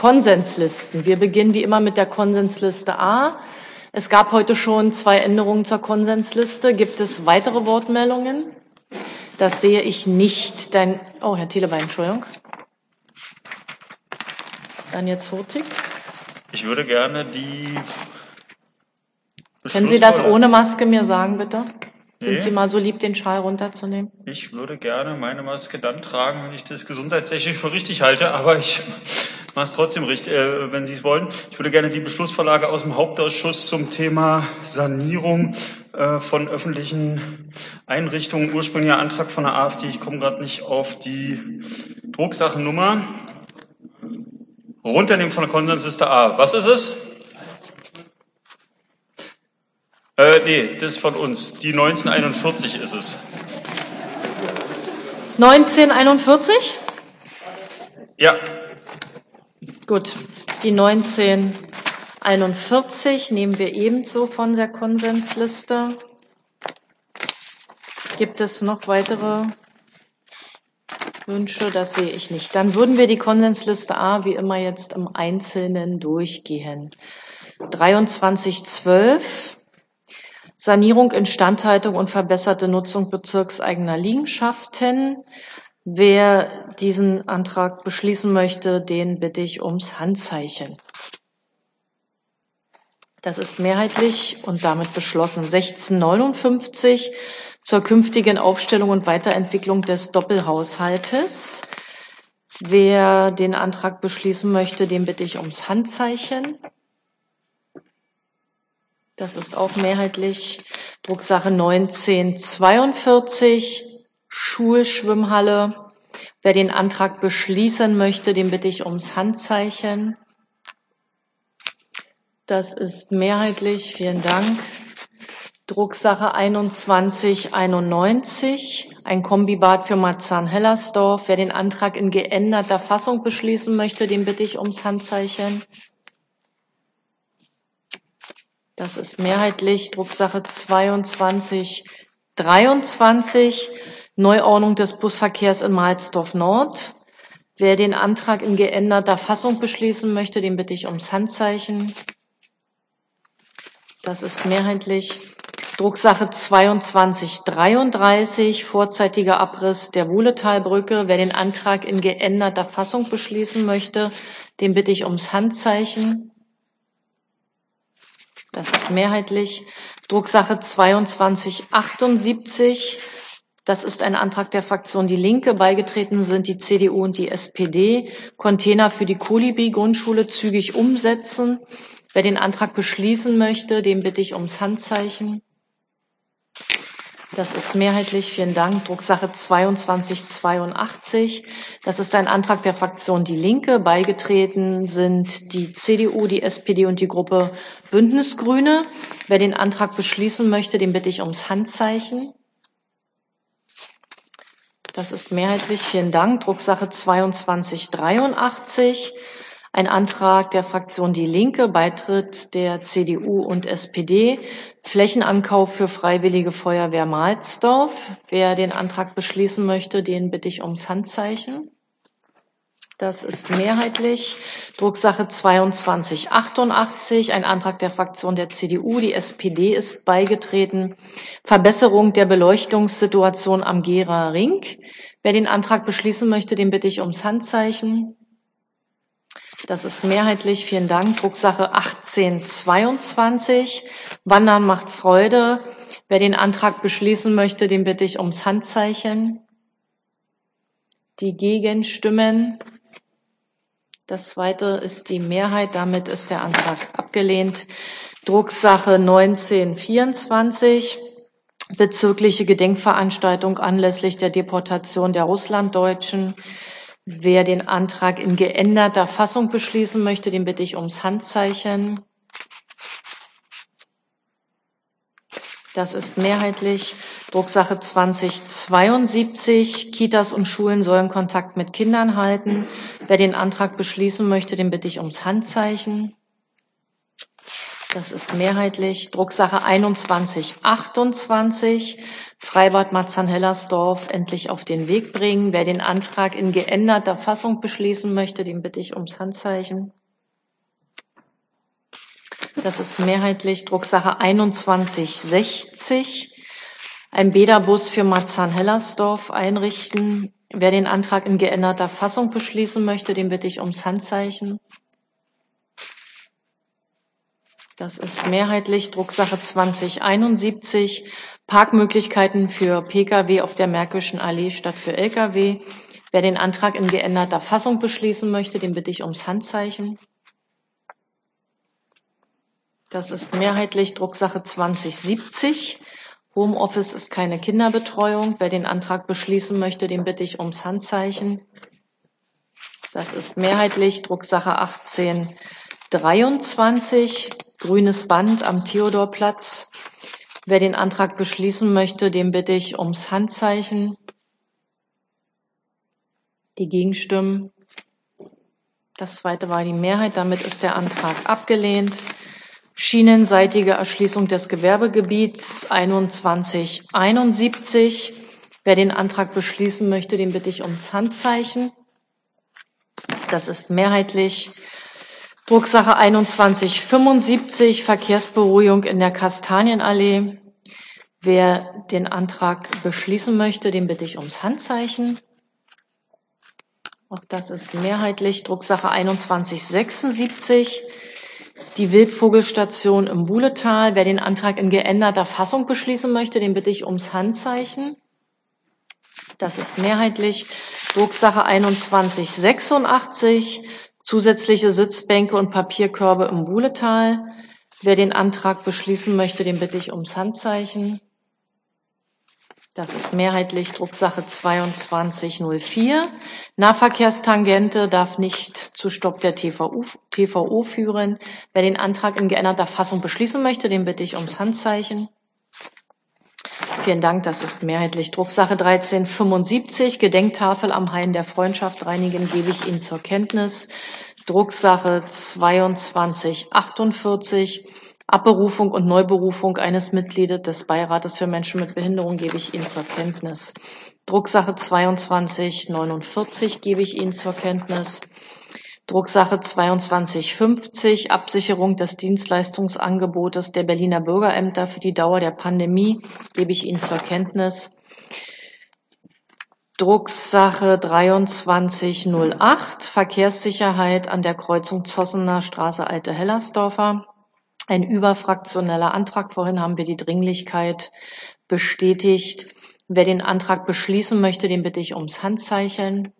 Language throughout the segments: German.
Konsenslisten. Wir beginnen wie immer mit der Konsensliste A. Es gab heute schon 2 Änderungen zur Konsensliste. Gibt es weitere Wortmeldungen? Das sehe ich nicht. Herr Telebein, Entschuldigung. Dann jetzt Hurtig. Ich würde gerne die Können Sie das ohne Maske mir sagen, bitte? Nee. Sind Sie mal so lieb, den Schal runterzunehmen? Ich würde gerne meine Maske dann tragen, wenn ich das gesundheitstechnisch für richtig halte, aber ich mache es trotzdem richtig, wenn Sie es wollen. Ich würde gerne die Beschlussvorlage aus dem Hauptausschuss zum Thema Sanierung von öffentlichen Einrichtungen, ursprünglicher Antrag von der AfD, ich komme gerade nicht auf die Drucksachennummer, runternehmen von der Konsensliste A. Was ist es? Nee, das ist von uns. Die 1941 ist es. 1941? Ja. Gut, die 1941 nehmen wir ebenso von der Konsensliste. Gibt es noch weitere Wünsche? Das sehe ich nicht. Dann würden wir die Konsensliste A wie immer jetzt im Einzelnen durchgehen. 2312. Sanierung, Instandhaltung und verbesserte Nutzung bezirkseigener Liegenschaften. Wer diesen Antrag beschließen möchte, den bitte ich ums Handzeichen. Das ist mehrheitlich und damit beschlossen. 1659 zur künftigen Aufstellung und Weiterentwicklung des Doppelhaushaltes. Wer den Antrag beschließen möchte, den bitte ich ums Handzeichen. Das ist auch mehrheitlich. Drucksache 1942, Schulschwimmhalle. Wer den Antrag beschließen möchte, den bitte ich ums Handzeichen. Das ist mehrheitlich. Vielen Dank. Drucksache 2191, ein Kombibad für Marzahn-Hellersdorf. Wer den Antrag in geänderter Fassung beschließen möchte, den bitte ich ums Handzeichen. Das ist mehrheitlich. Drucksache 2223, Neuordnung des Busverkehrs in Mahlsdorf Nord. Wer den Antrag in geänderter Fassung beschließen möchte, den bitte ich ums Handzeichen. Das ist mehrheitlich. Drucksache 2233, vorzeitiger Abriss der Wuhletalbrücke. Wer den Antrag in geänderter Fassung beschließen möchte, den bitte ich ums Handzeichen. Das ist mehrheitlich. Drucksache 2278. Das ist ein Antrag der Fraktion Die Linke. Beigetreten sind die CDU und die SPD. Container für die Kolibri-Grundschule zügig umsetzen. Wer den Antrag beschließen möchte, den bitte ich ums Handzeichen. Das ist mehrheitlich. Vielen Dank. Drucksache 2282. Das ist ein Antrag der Fraktion Die Linke. Beigetreten sind die CDU, die SPD und die Gruppe Bündnis Grüne. Wer den Antrag beschließen möchte, den bitte ich ums Handzeichen. Das ist mehrheitlich. Vielen Dank. Drucksache 2283. Ein Antrag der Fraktion Die Linke, Beitritt der CDU und SPD, Flächenankauf für Freiwillige Feuerwehr Mahlsdorf. Wer den Antrag beschließen möchte, den bitte ich ums Handzeichen. Das ist mehrheitlich. Drucksache 2288, ein Antrag der Fraktion der CDU, die SPD ist beigetreten. Verbesserung der Beleuchtungssituation am Gera Ring. Wer den Antrag beschließen möchte, den bitte ich ums Handzeichen. Das ist mehrheitlich. Vielen Dank. Drucksache 1822. Wandern macht Freude. Wer den Antrag beschließen möchte, den bitte ich ums Handzeichen. Die Gegenstimmen. Das zweite ist die Mehrheit. Damit ist der Antrag abgelehnt. Drucksache 1924. Bezirkliche Gedenkveranstaltung anlässlich der Deportation der Russlanddeutschen. Wer den Antrag in geänderter Fassung beschließen möchte, den bitte ich ums Handzeichen. Das ist mehrheitlich. Drucksache 2072. Kitas und Schulen sollen Kontakt mit Kindern halten. Wer den Antrag beschließen möchte, den bitte ich ums Handzeichen. Das ist mehrheitlich. Drucksache 2128, Freibad Marzahn-Hellersdorf endlich auf den Weg bringen. Wer den Antrag in geänderter Fassung beschließen möchte, den bitte ich ums Handzeichen. Das ist mehrheitlich. Drucksache 2160, ein Bäderbus für Marzahn-Hellersdorf einrichten. Wer den Antrag in geänderter Fassung beschließen möchte, den bitte ich ums Handzeichen. Das ist mehrheitlich. Drucksache 2071, Parkmöglichkeiten für Pkw auf der Märkischen Allee statt für Lkw. Wer den Antrag in geänderter Fassung beschließen möchte, den bitte ich ums Handzeichen. Das ist mehrheitlich. Drucksache 2070, Homeoffice ist keine Kinderbetreuung. Wer den Antrag beschließen möchte, den bitte ich ums Handzeichen. Das ist mehrheitlich. Drucksache 1823, grünes Band am Theodorplatz. Wer den Antrag beschließen möchte, den bitte ich ums Handzeichen. Die Gegenstimmen. Das zweite war die Mehrheit. Damit ist der Antrag abgelehnt. Schienenseitige Erschließung des Gewerbegebiets 2171. Wer den Antrag beschließen möchte, den bitte ich ums Handzeichen. Das ist mehrheitlich. Drucksache 2175, Verkehrsberuhigung in der Kastanienallee. Wer den Antrag beschließen möchte, den bitte ich ums Handzeichen. Auch das ist mehrheitlich. Drucksache 2176, die Wildvogelstation im Wuhletal. Wer den Antrag in geänderter Fassung beschließen möchte, den bitte ich ums Handzeichen. Das ist mehrheitlich. Drucksache 2186, zusätzliche Sitzbänke und Papierkörbe im Wuhletal. Wer den Antrag beschließen möchte, den bitte ich ums Handzeichen. Das ist mehrheitlich. Drucksache 2204. Nahverkehrstangente darf nicht zu Stopp der TVO führen. Wer den Antrag in geänderter Fassung beschließen möchte, den bitte ich ums Handzeichen. Vielen Dank, das ist mehrheitlich. Drucksache 1375, Gedenktafel am Hain der Freundschaft reinigen, gebe ich Ihnen zur Kenntnis. Drucksache 2248, Abberufung und Neuberufung eines Mitgliedes des Beirates für Menschen mit Behinderung, gebe ich Ihnen zur Kenntnis. Drucksache 2249 gebe ich Ihnen zur Kenntnis. Drucksache 2250, Absicherung des Dienstleistungsangebotes der Berliner Bürgerämter für die Dauer der Pandemie, gebe ich Ihnen zur Kenntnis. Drucksache 2308, Verkehrssicherheit an der Kreuzung Zossener Straße Alte Hellersdorfer. Ein überfraktioneller Antrag. Vorhin haben wir die Dringlichkeit bestätigt. Wer den Antrag beschließen möchte, den bitte ich ums Handzeichen.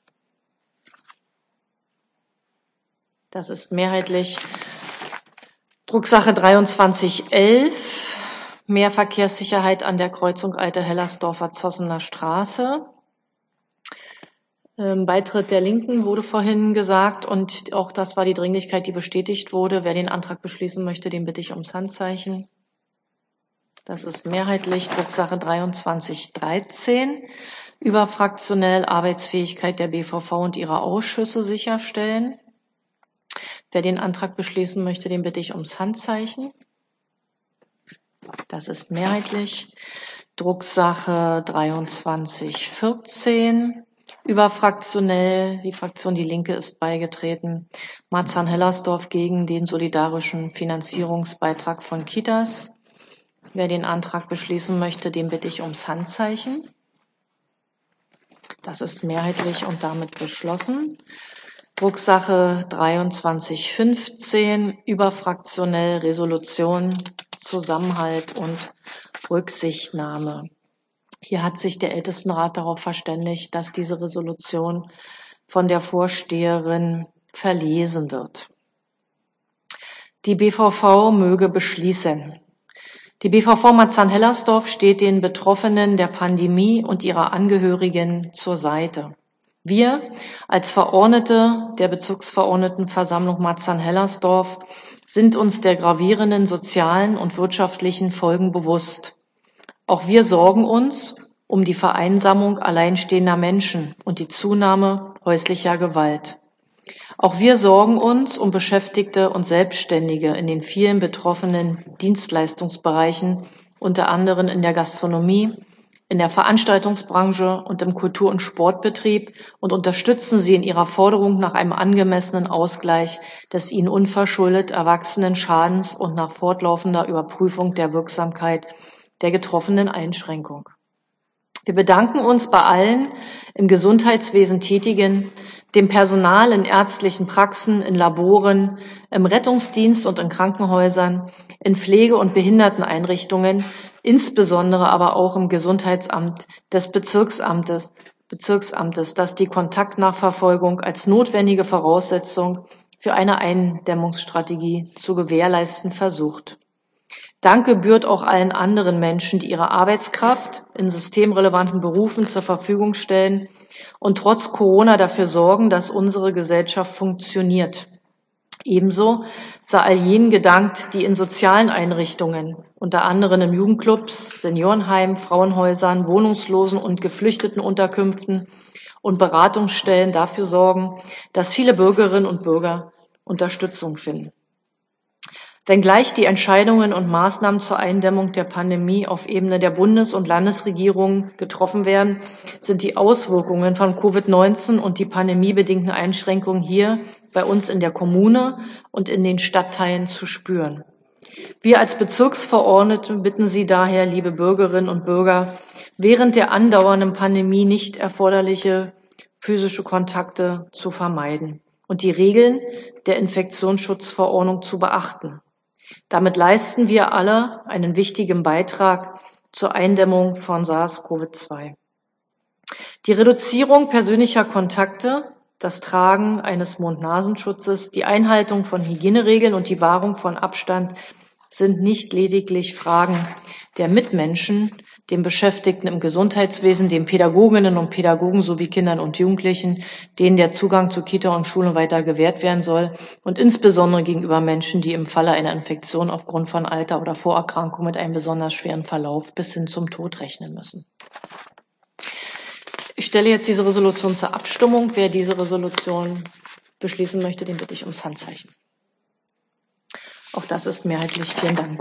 Das ist mehrheitlich. Drucksache 2311, mehr Verkehrssicherheit an der Kreuzung Alte Hellersdorfer Zossener Straße. Beitritt der Linken wurde vorhin gesagt und auch das war die Dringlichkeit, die bestätigt wurde. Wer den Antrag beschließen möchte, den bitte ich ums Handzeichen. Das ist mehrheitlich. Drucksache 2313, überfraktionell Arbeitsfähigkeit der BVV und ihrer Ausschüsse sicherstellen. Wer den Antrag beschließen möchte, den bitte ich ums Handzeichen. Das ist mehrheitlich. Drucksache 2314, überfraktionell, die Fraktion Die Linke ist beigetreten. Marzahn-Hellersdorf gegen den solidarischen Finanzierungsbeitrag von Kitas. Wer den Antrag beschließen möchte, den bitte ich ums Handzeichen. Das ist mehrheitlich und damit beschlossen. Drucksache 2315, überfraktionell Resolution, Zusammenhalt und Rücksichtnahme. Hier hat sich der Ältestenrat darauf verständigt, dass diese Resolution von der Vorsteherin verlesen wird. Die BVV möge beschließen. Die BVV Marzahn-Hellersdorf steht den Betroffenen der Pandemie und ihrer Angehörigen zur Seite. Wir als Verordnete der Bezirksverordnetenversammlung Marzahn-Hellersdorf sind uns der gravierenden sozialen und wirtschaftlichen Folgen bewusst. Auch wir sorgen uns um die Vereinsamung alleinstehender Menschen und die Zunahme häuslicher Gewalt. Auch wir sorgen uns um Beschäftigte und Selbstständige in den vielen betroffenen Dienstleistungsbereichen, unter anderem in der Gastronomie, in der Veranstaltungsbranche und im Kultur- und Sportbetrieb und unterstützen sie in ihrer Forderung nach einem angemessenen Ausgleich des ihnen unverschuldet erwachsenen Schadens und nach fortlaufender Überprüfung der Wirksamkeit der getroffenen Einschränkung. Wir bedanken uns bei allen im Gesundheitswesen Tätigen, dem Personal in ärztlichen Praxen, in Laboren, im Rettungsdienst und in Krankenhäusern, in Pflege- und Behinderteneinrichtungen, insbesondere aber auch im Gesundheitsamt des Bezirksamtes, das die Kontaktnachverfolgung als notwendige Voraussetzung für eine Eindämmungsstrategie zu gewährleisten versucht. Dank gebührt auch allen anderen Menschen, die ihre Arbeitskraft in systemrelevanten Berufen zur Verfügung stellen und trotz Corona dafür sorgen, dass unsere Gesellschaft funktioniert. Ebenso sei all jenen gedankt, die in sozialen Einrichtungen, unter anderem in Jugendclubs, Seniorenheimen, Frauenhäusern, Wohnungslosen- und Geflüchtetenunterkünften und Beratungsstellen dafür sorgen, dass viele Bürgerinnen und Bürger Unterstützung finden. Wenngleich die Entscheidungen und Maßnahmen zur Eindämmung der Pandemie auf Ebene der Bundes- und Landesregierungen getroffen werden, sind die Auswirkungen von Covid-19 und die pandemiebedingten Einschränkungen hier bei uns in der Kommune und in den Stadtteilen zu spüren. Wir als Bezirksverordnete bitten Sie daher, liebe Bürgerinnen und Bürger, während der andauernden Pandemie nicht erforderliche physische Kontakte zu vermeiden und die Regeln der Infektionsschutzverordnung zu beachten. Damit leisten wir alle einen wichtigen Beitrag zur Eindämmung von SARS-CoV-2. Die Reduzierung persönlicher Kontakte, das Tragen eines Mund-Nasenschutzes, die Einhaltung von Hygieneregeln und die Wahrung von Abstand sind nicht lediglich Fragen der Mitmenschen, den Beschäftigten im Gesundheitswesen, den Pädagoginnen und Pädagogen sowie Kindern und Jugendlichen, denen der Zugang zu Kita und Schule weiter gewährt werden soll und insbesondere gegenüber Menschen, die im Falle einer Infektion aufgrund von Alter oder Vorerkrankung mit einem besonders schweren Verlauf bis hin zum Tod rechnen müssen. Ich stelle jetzt diese Resolution zur Abstimmung. Wer diese Resolution beschließen möchte, den bitte ich ums Handzeichen. Auch das ist mehrheitlich. Vielen Dank.